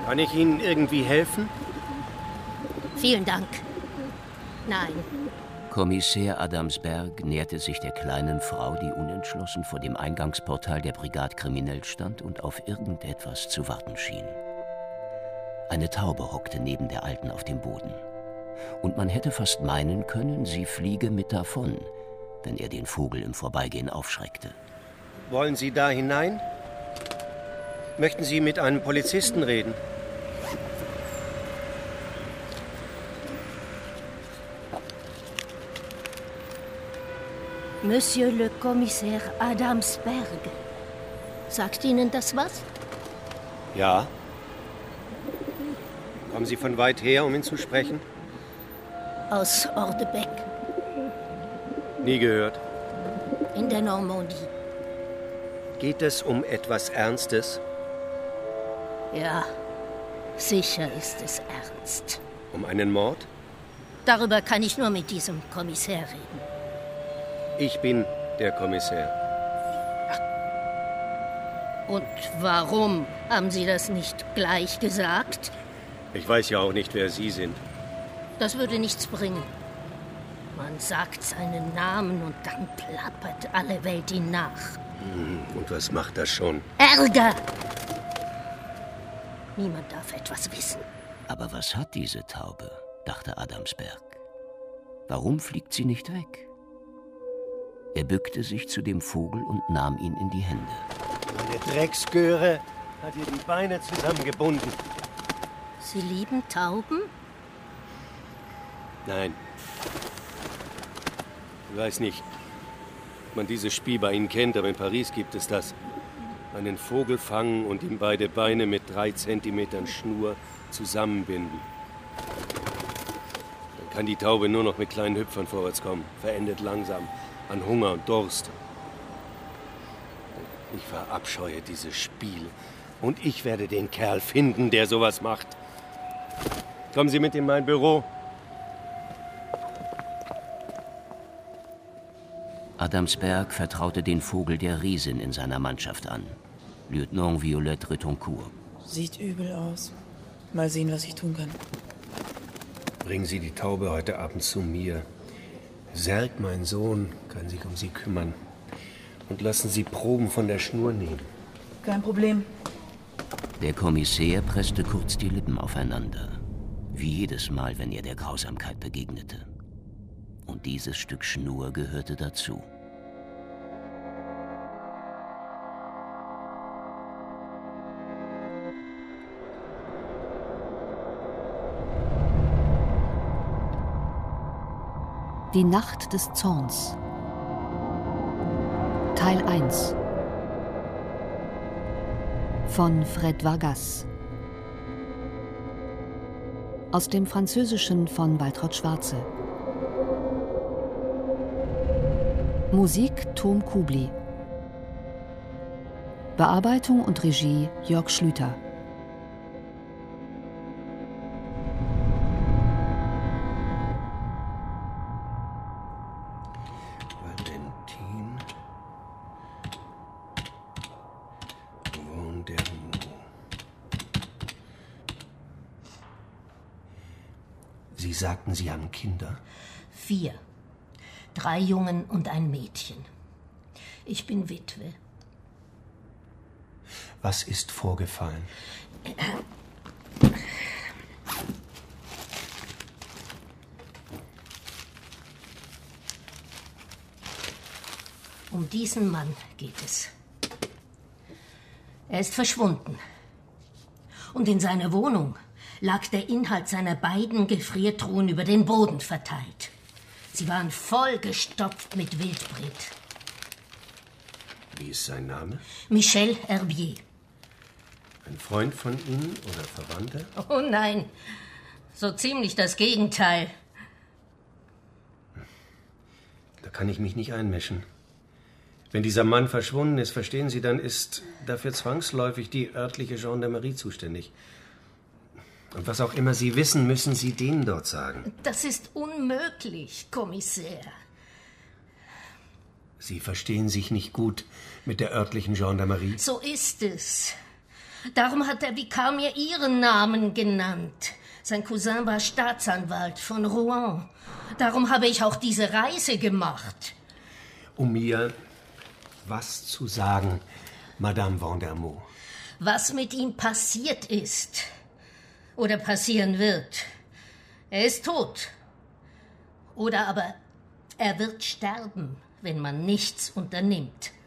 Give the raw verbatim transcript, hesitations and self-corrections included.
Kann ich Ihnen irgendwie helfen? Vielen Dank. Nein. Kommissär Adamsberg näherte sich der kleinen Frau, die unentschlossen vor dem Eingangsportal der Brigade Kriminell stand und auf irgendetwas zu warten schien. Eine Taube hockte neben der Alten auf dem Boden. Und man hätte fast meinen können, sie fliege mit davon, wenn er den Vogel im Vorbeigehen aufschreckte. Wollen Sie da hinein? Möchten Sie mit einem Polizisten reden? Monsieur le Commissaire Adamsberg. Sagt Ihnen das was? Ja. Kommen Sie von weit her, um ihn zu sprechen? Aus Ordebeck. Nie gehört. In der Normandie. Geht es um etwas Ernstes? Ja, sicher ist es ernst. Um einen Mord? Darüber kann ich nur mit diesem Kommissär reden. Ich bin der Kommissär. Und warum haben Sie das nicht gleich gesagt? Ich weiß ja auch nicht, wer Sie sind. Das würde nichts bringen. Man sagt seinen Namen und dann plappert alle Welt ihn nach. Und was macht das schon? Ärger! Niemand darf etwas wissen. Aber was hat diese Taube, dachte Adamsberg. Warum fliegt sie nicht weg? Er bückte sich zu dem Vogel und nahm ihn in die Hände. Meine Drecksgöre hat ihr die Beine zusammengebunden. Sie lieben Tauben? Nein. Ich weiß nicht, ob man dieses Spiel bei Ihnen kennt, aber in Paris gibt es das. Einen Vogel fangen und ihm beide Beine mit drei Zentimetern Schnur zusammenbinden. Dann kann die Taube nur noch mit kleinen Hüpfern vorwärts kommen, verendet langsam an Hunger und Durst. Ich verabscheue dieses Spiel. Und ich werde den Kerl finden, der sowas macht. Kommen Sie mit in mein Büro. Adamsberg vertraute den Vogel der Riesin in seiner Mannschaft an. Lieutenant Violette Retoncourt. Sieht übel aus. Mal sehen, was ich tun kann. Bringen Sie die Taube heute Abend zu mir. Serg, mein Sohn, kann sich um sie kümmern. Und lassen Sie Proben von der Schnur nehmen. Kein Problem. Der Kommissär presste kurz die Lippen aufeinander. Wie jedes Mal, wenn er der Grausamkeit begegnete. Und dieses Stück Schnur gehörte dazu. Die Nacht des Zorns. Teil eins. Von Fred Vargas. Aus dem Französischen von Waltraud Schwarze. Musik Tom Kubli. Bearbeitung und Regie Jörg Schlüter. Valentin Vondermoor. Sie sagten, Sie haben Kinder? Vier. Drei Jungen und ein Mädchen. Ich bin Witwe. Was ist vorgefallen? Um diesen Mann geht es. Er ist verschwunden. Und in seiner Wohnung lag der Inhalt seiner beiden Gefriertruhen über den Boden verteilt. Sie waren vollgestopft mit Wildbret. Wie ist sein Name? Michel Herbier. Ein Freund von Ihnen oder Verwandter? Oh nein, so ziemlich das Gegenteil. Da kann ich mich nicht einmischen. Wenn dieser Mann verschwunden ist, verstehen Sie, dann ist dafür zwangsläufig die örtliche Gendarmerie zuständig. Und was auch immer Sie wissen, müssen Sie denen dort sagen. Das ist unmöglich, Kommissär. Sie verstehen sich nicht gut mit der örtlichen Gendarmerie. So ist es. Darum hat der Vikar mir Ihren Namen genannt. Sein Cousin war Staatsanwalt von Rouen. Darum habe ich auch diese Reise gemacht. Um mir was zu sagen, Madame Vandermeaux. Was mit ihm passiert ist oder passieren wird. Er ist tot. Oder aber er wird sterben, wenn man nichts unternimmt.